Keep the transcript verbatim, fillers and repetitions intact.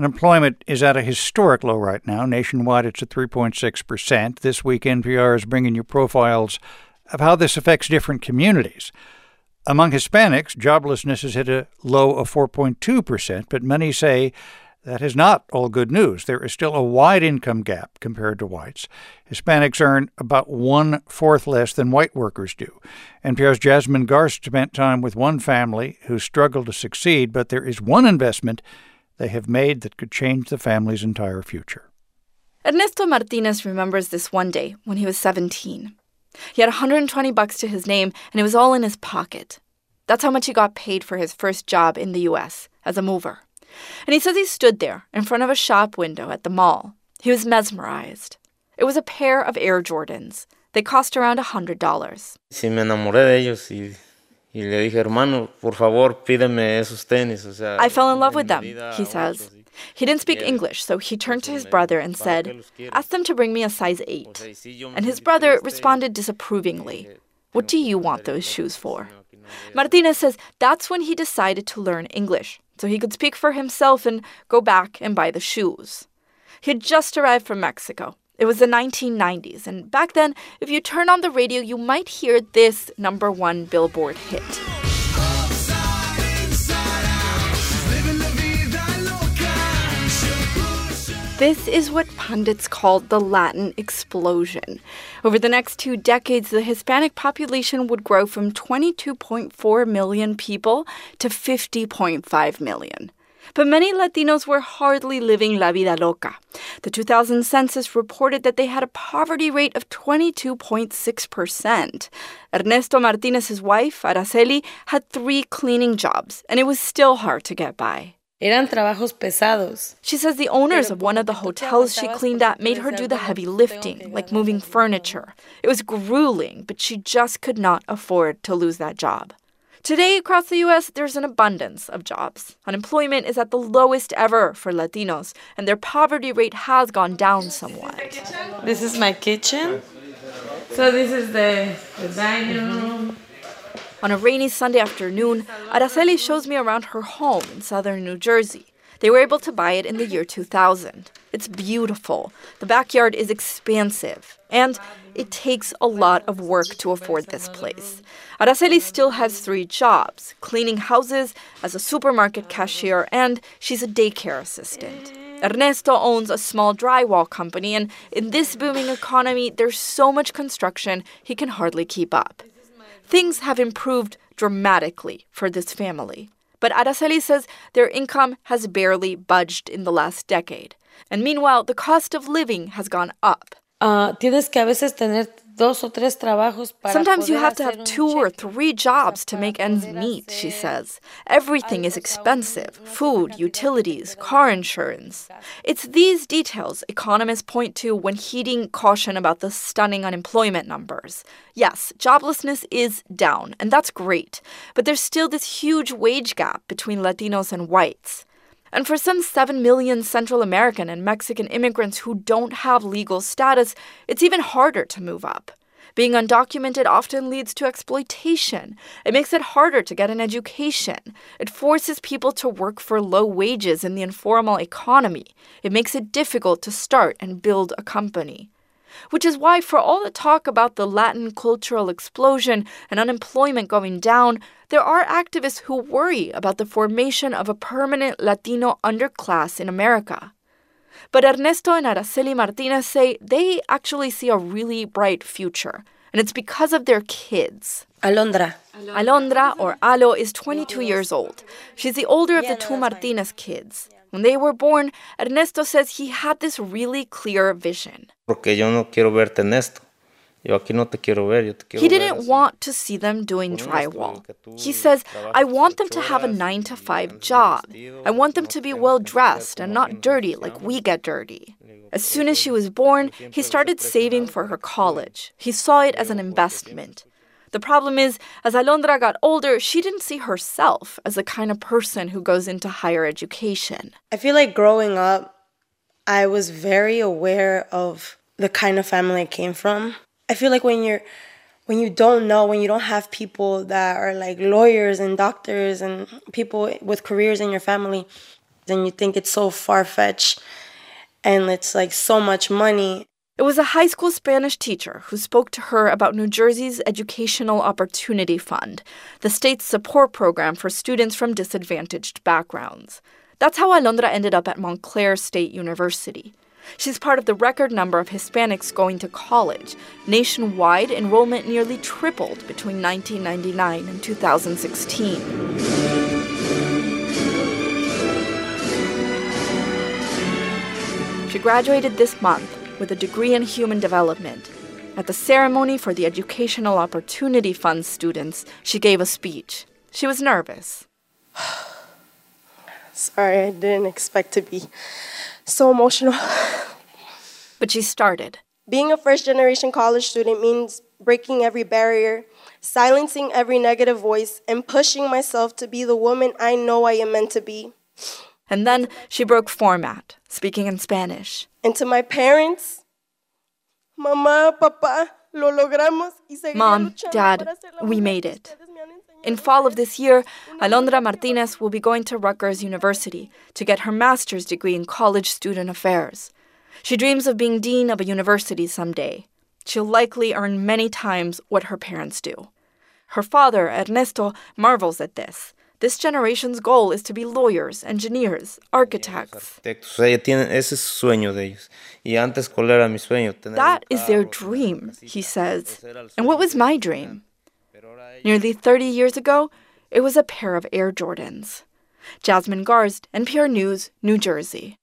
Unemployment is at a historic low right now. Nationwide, it's at three point six percent. This week, N P R is bringing you profiles of how this affects different communities. Among Hispanics, joblessness has hit a low of four point two percent, but many say that is not all good news. There is still a wide income gap compared to whites. Hispanics earn about one-fourth less than white workers do. N P R's Jasmine Garst spent time with one family who struggled to succeed, but there is one investment they have made that could change the family's entire future. Ernesto Martinez remembers this one day when he was seventeen. He had one hundred twenty bucks to his name, and it was all in his pocket. That's how much he got paid for his first job in the U S as a mover. And he says he stood there in front of a shop window at the mall. He was mesmerized. It was a pair of Air Jordans. They cost around one hundred dollars. Sí, me enamoré de ellos y, y le dije, hermano, por favor, pídeme esos tenis. O sea, I fell in love with them, he says. He didn't speak English, so he turned to his brother and said, ask them to bring me a size eight. And his brother responded disapprovingly. What do you want those shoes for? Martinez says that's when he decided to learn English, so he could speak for himself and go back and buy the shoes. He had just arrived from Mexico. It was the nineteen nineties, and back then, if you turn on the radio, you might hear this number one Billboard hit. This is what pundits called the Latin explosion. Over the next two decades, the Hispanic population would grow from twenty-two point four million people to fifty point five million. But many Latinos were hardly living la vida loca. The two thousand census reported that they had a poverty rate of twenty-two point six percent. Ernesto Martinez's wife, Araceli, had three cleaning jobs, and it was still hard to get by. Eran trabajos pesados. She says the owners of one of the hotels she cleaned at made her do the heavy lifting, like moving furniture. It was grueling, but she just could not afford to lose that job. Today, across the U S, there's an abundance of jobs. Unemployment is at the lowest ever for Latinos, and their poverty rate has gone down somewhat. This is my kitchen. So this is the, the dining room. On a rainy Sunday afternoon, Araceli shows me around her home in southern New Jersey. They were able to buy it in the year two thousand. It's beautiful. The backyard is expansive, and it takes a lot of work to afford this place. Araceli still has three jobs, cleaning houses, as a supermarket cashier, and she's a daycare assistant. Ernesto owns a small drywall company, and in this booming economy, there's so much construction, he can hardly keep up. Things have improved dramatically for this family. But Araceli says their income has barely budged in the last decade. And meanwhile, the cost of living has gone up. Uh, tienes que a veces tener dos o tres trabajos para Sometimes you poder have to hacer have un two or cheque. three jobs to make ends meet, she says. Everything is expensive: food, utilities, car insurance. It's these details economists point to when heeding caution about the stunning unemployment numbers. Yes, joblessness is down, and that's great, but there's still this huge wage gap between Latinos and whites. And for some seven million Central American and Mexican immigrants who don't have legal status, it's even harder to move up. Being undocumented often leads to exploitation. It makes it harder to get an education. It forces people to work for low wages in the informal economy. It makes it difficult to start and build a company. Which is why, for all the talk about the Latin cultural explosion and unemployment going down, there are activists who worry about the formation of a permanent Latino underclass in America. But Ernesto and Araceli Martinez say they actually see a really bright future, and it's because of their kids. Alondra. Alondra, or Alo, is twenty-two years old. She's the older of the two Martinez kids. When they were born, Ernesto says he had this really clear vision. Porque yo no quiero verte en esto. Yo aquí no te quiero ver, yo te quiero He ver didn't así. want to see them doing drywall. He says, I want them to have a nine to five job. I want them to be well-dressed and not dirty like we get dirty. As soon as she was born, he started saving for her college. He saw it as an investment. The problem is, as Alondra got older, she didn't see herself as the kind of person who goes into higher education. I feel like growing up, I was very aware of the kind of family I came from. I feel like when you're, when you don't know, when you don't have people that are like lawyers and doctors and people with careers in your family, then you think it's so far-fetched and it's like so much money. It was a high school Spanish teacher who spoke to her about New Jersey's Educational Opportunity Fund, the state's support program for students from disadvantaged backgrounds. That's how Alondra ended up at Montclair State University. She's part of the record number of Hispanics going to college. Nationwide, enrollment nearly tripled between nineteen ninety-nine and two thousand sixteen. She graduated this month with a degree in human development. At the ceremony for the Educational Opportunity Fund students, she gave a speech. She was nervous. Sorry, I didn't expect to be so emotional. But she started. Being a first-generation college student means breaking every barrier, silencing every negative voice, and pushing myself to be the woman I know I am meant to be. And then she broke format, speaking in Spanish. And to my parents, Mama, Papa, lo logramos. Mom, Dad, we made it. In fall of this year, Alondra Martinez will be going to Rutgers University to get her master's degree in college student affairs. She dreams of being dean of a university someday. She'll likely earn many times what her parents do. Her father, Ernesto, marvels at this. This generation's goal is to be lawyers, engineers, architects. That is their dream, he says. And what was my dream? Nearly thirty years ago, it was a pair of Air Jordans. Jasmine Garsd, N P R News, New Jersey.